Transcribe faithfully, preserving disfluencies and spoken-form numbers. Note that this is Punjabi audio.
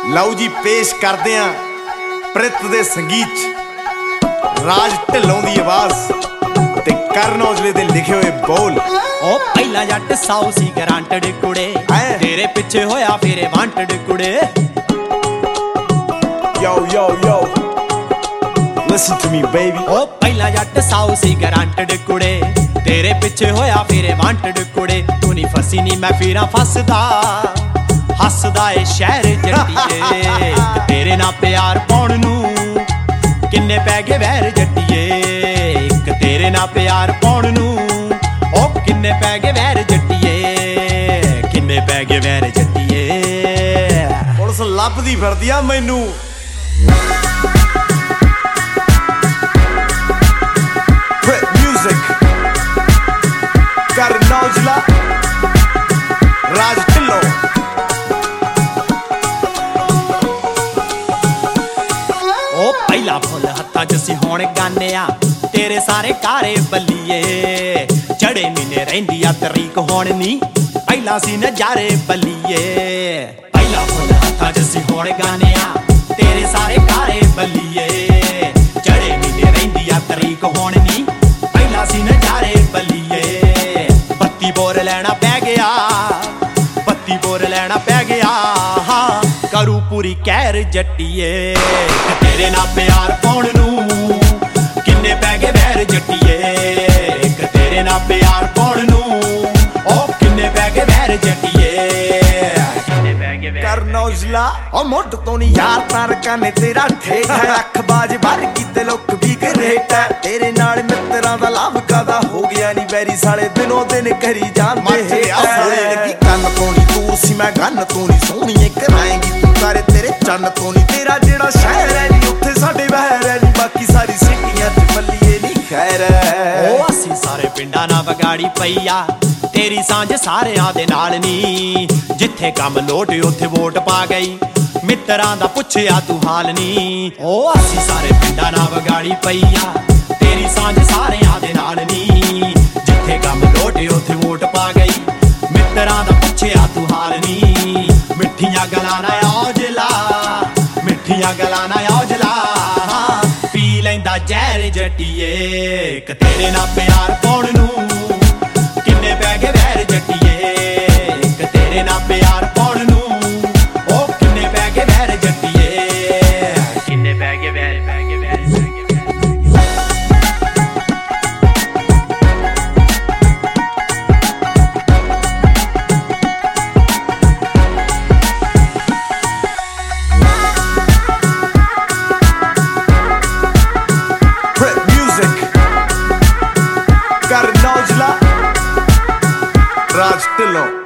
ਲਓ ਜੀ ਪੇਸ਼ ਕਰਦੇ ਆਂ ਪ੍ਰਿਤ ਦੇ ਸੰਗੀਤ ਚ ਰਾਜ ਢਿੱਲੋਂ ਦੀ ਆਵਾਜ਼ ਤੇ ਕਰਨ ਔਜਲੇ ਦੇ ਲਿਖੇ ਹੋਏ ਬੋਲ। ਉਹ ਪਹਿਲਾਂ ਜੱਟ ਸਾਊ ਸੀ ਗਰਾਂਟਡ ਕੁੜੇ, ਤੇਰੇ ਪਿੱਛੇ ਹੋਇਆ ਫੇਰੇ ਵਾਂਟਡ ਕੁੜੇ। Yo yo yo listen to me baby। ਉਹ ਪਹਿਲਾਂ ਜੱਟ ਸਾਊ ਸੀ ਗਰਾਂਟਡ ਕੁੜੇ, ਤੇਰੇ ਪਿੱਛੇ ਹੋਇਆ ਫੇਰੇ ਵਾਂਟਡ ਕੁੜੇ। ਤੂੰ ਨਹੀਂ ਫਸੀ ਨੀ ਮੈਂ ਫੇਰਾਂ ਫਸਦਾ, ਹੱਸਦਾ ਏ ਸ਼ਹਿਰ ਜੱਟੀਏ। ਤੇਰੇ ਨਾਲ ਪਿਆਰ ਪਾਉਣ ਨੂੰ ਕਿੰਨੇ ਪੈ ਗਏ ਵੈਰ ਜੱਟੀਏ। ਇੱਕ ਤੇਰੇ ਨਾਲ ਪਿਆਰ ਪਾਉਣ ਨੂੰ ਉਹ ਕਿੰਨੇ ਪੈ ਗਏ ਵੈਰ ਜੱਟੀਏ। ਕਿੰਨੇ ਪੈ ਗਏ ਵੈਰ ਜੱਟੀਏ। ਪੁਲਿਸ ਲੱਭਦੀ ਫਿਰਦੀ ਆ ਮੈਨੂੰ। Music ਕਰਨ ਔਜਲਾ ਰਾਜ ਢਿੱਲੋਂ। ਉਹ ਪਹਿਲਾ ਫੁੱਲ ਹੱਥਾਂ 'ਚ ਸੀ ਹੁਣ ਗਾਨਿਆ, ਤੇਰੇ ਸਾਰੇ ਕਾਰੇ ਬੱਲੀਏ। ਚੜੇ ਮਹੀਨੇ ਰਹਿੰਦੀ ਆ ਤਰੀਕ ਹੁਣ ਨੀ, ਪਹਿਲਾਂ ਸੀ ਨਜ਼ਾਰੇ ਬੱਲੀਏ। ਪਹਿਲਾ ਫੁੱਲ ਹੱਥਾਂ 'ਚ ਸੀ ਹੁਣ ਗਾਨਿਆ, ਤੇਰੇ ਸਾਰੇ ਕਾਰੇ ਬੱਲੀਏ। ਚੜੇ ਮਹੀਨੇ ਰਹਿੰਦੀ ਆ ਤਰੀਕ ਹੁਣ ਨੀ, ਪਹਿਲਾਂ ਸੀ ਨਜ਼ਾਰੇ ਬੱਲੀਏ। ਬੱਤੀ ਬੋਰ ਲੈਣਾ ਪੈ ਗਿਆ, ਬੱਤੀ ਬੋਰ ਲੈਣਾ ਪੈ ਗਿਆ। ਹਾਂ ਕਰੂ ਪੂਰੀ ਕਹਿਰ ਜੱਟੀਏ। ਤੇਰੇ ਨਾਲ ਪਿਆਰ ਪਾਉਣ ਨੂੰ ਕਿੰਨੇ ਪੈ ਗਏ ਵੈਰ ਜੱਟੀਏ। ਇੱਕ ਤੇਰੇ ਨਾਲ ਪਿਆਰ ਪਾਉਣ ਨੂੰ ਉਹ ਕਿੰਨੇ ਪੈ ਗਏ ਵੈਰ ਜੱਟੀਏ। ਕਿੰਨੇ ਪੈ ਗਏ ਵੈਰ ਕਰਨ ਔਜਲਾ। ਉਹ ਮੁੱਢ ਤੋਂ ਨੀ ਯਾਰ ਤਾਰਕਾਂ ਨੇ ਤੇਰਾ ਠੇਠ ਹੈ, ਅੱਖ ਬਾਜ ਭਰ ਕੀਤੇ ਲੋਕ ਵੀ ਗਰੇਟ ਹੈ। ਤੇਰੇ ਨਾਲ ਮਿੱਤਰਾਂ ਦਾ ਲਾਭ ਕਾਦਾ ਹੋ ਗਿਆ ਨੀ ਵੈਰੀ ਸਾਲੇ ਦਿਨੋਂ ਦਿਨ ਕਰੀ ਜਾਂਦੇ ਹੈ। ਕੰਨ ਤੋਂ ਨੀ ਦੂਰ ਸੀ ਮੈਂ ਗੰਨ ਤੋਂ ਨੀ ਸੋਹਣੀਏ ਕਰਾਏਂਗੀ ਤੂੰ ਤਾਰੇ ਤੇਰੇ ਚੰਨ ਤੋਂ ਨੀ। ਤੇਰਾ ਜਿਹੜਾ ਸ਼ਹਿਰ ਹੈ ਨੀ ਉੱਥੇ ਸਾਡੇ ਵਹਿਰ ਹੈ ਨੀ, ਬਾਕੀ ਸਾਰੀ ਸਿੱਟੀਆਂ ਚ ਬੱਲੀਏ ਨੀ ਖੈਰ ਹੈ। ਉਹ ਅਸੀਂ ਸਾਰੇ ਪਿੰਡਾਂ ਨਾਲ ਵਿਗਾੜੀ ਪਈ ਆ, ਤੇਰੀ ਸਾਂਝ ਸਾਰਿਆਂ ਦੇ ਨਾਲ ਨੀ। ਜਿੱਥੇ ਕੰਮ ਲੋਟ ਉੱਥੇ ਵੋਟ ਪਾ ਗਈ, ਮਿੱਤਰਾਂ ਦਾ ਪੁੱਛਿਆ ਤੂੰ ਹਾਲ ਨੀ। ਉਹ ਅਸੀਂ ਸਾਰੇ ਪਿੰਡਾਂ ਨਾਲ ਵਿਗਾੜੀ ਪਈ ਆ, ਤੇਰੀ ਸਾਂਝ ਸਾਰਿਆਂ ਦੇ ਨਾਲ ਨੀ। ਜਿੱਥੇ ਕੰਮ ਲੋਟ ਉੱਥੇ ਵੋਟ ਪਾ ਗਈ, ਮਿੱਤਰਾਂ ਦਾ ਪੁੱਛਿਆ ਤੂੰ ਹਾਲ ਨੀ। ਮਿੱਠੀਆਂ ਗੱਲਾਂ ਨਾ ਔਜਲਾ, ਮਿੱਠੀਆਂ ਗੱਲਾਂ ਨਾ ਔਜਲਾ, ਪੀ ਲੈਂਦਾ ਜ਼ਹਿਰ ਜੱਟੀਏ। ਇੱਕ ਤੇਰੇ ਨਾਲ ਪਿਆਰ ਪਾਉਣ ਨੂੰ ਕਿੰਨੇ ਪੈ ਗਏ ਵੈਰ ਜੱਟੀਏ। ਇੱਕ ਤੇਰੇ ਨਾਲ ਪਿਆਰ ਪਾਉਣ ਨੂੰ ਉਹ ਕਿੰਨੇ ਪੈ ਗਏ ਵੈਰ ਜੱਟੀਏ। ਕਿੰਨੇ ਪੈ ਗਏ ਵੈਰ ਪੈ ਗਏ ਵੈਰ ਪੈ ਗਏ। ਕਰਨ ਔਜਲਾ ਰਾਜ ਢਿੱਲੋਂ।